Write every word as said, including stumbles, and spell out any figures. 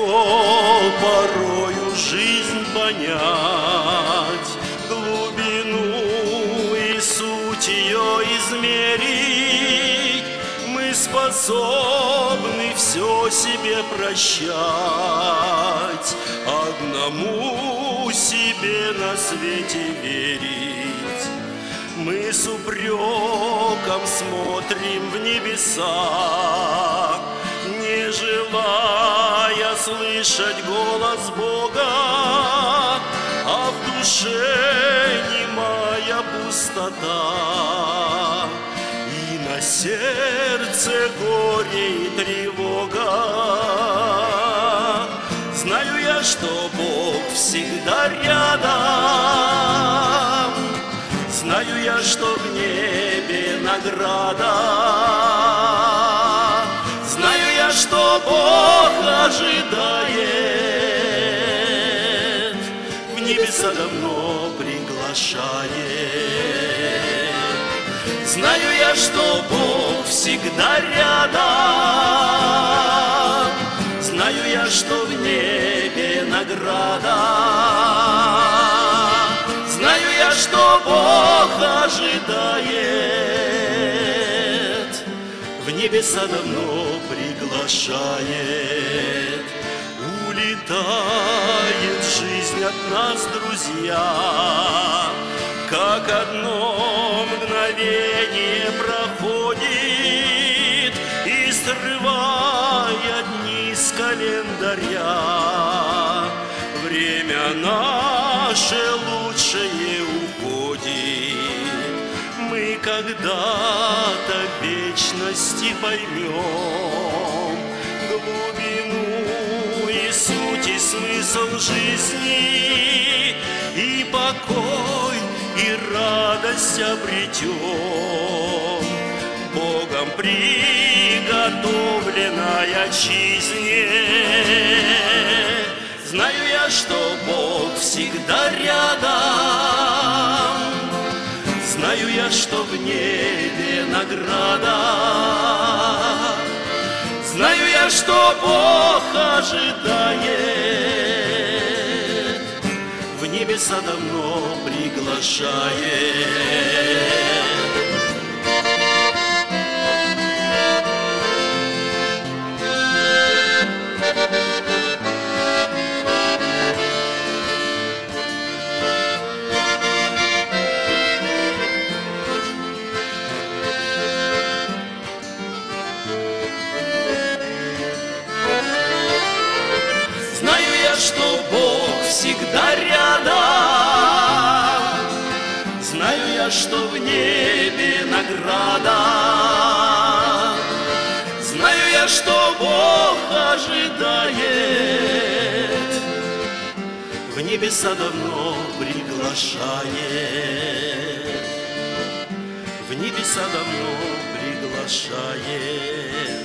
порою жизнь понять, глубину и суть ее измерить, мы способны все себе прощать, одному себе на свете верить. Мы с упреком смотрим в небеса, не желая слышать голос Бога, а в душе немая пустота, и на сердце горе и тревога. Знаю я, что Бог всегда рядом, знаю я, что в небе награда, знаю я, что Бог ожидает, в небеса давно приглашает. Знаю я, что Бог всегда рядом, знаю я, что в небе награда, знаю я, что Бог ожидает, в небеса давно приглашает. Улетает жизнь от нас, друзья, как одно мгновение проходит, и срывая дни с календаря, время наше лучшее уходит. Мы когда-то в вечности поймем глубину и суть, и смысл жизни, и покой, и радость обретем, Богом приготовленной отчизне. Знаю я, что Бог всегда рядом, знаю я, что в небе награда, знаю я, что Бог ожидает, в небеса давно приглашает. Что Бог всегда рядом, знаю я, что в небе награда, знаю я, что Бог ожидает, в небеса давно приглашает, в небеса давно приглашает.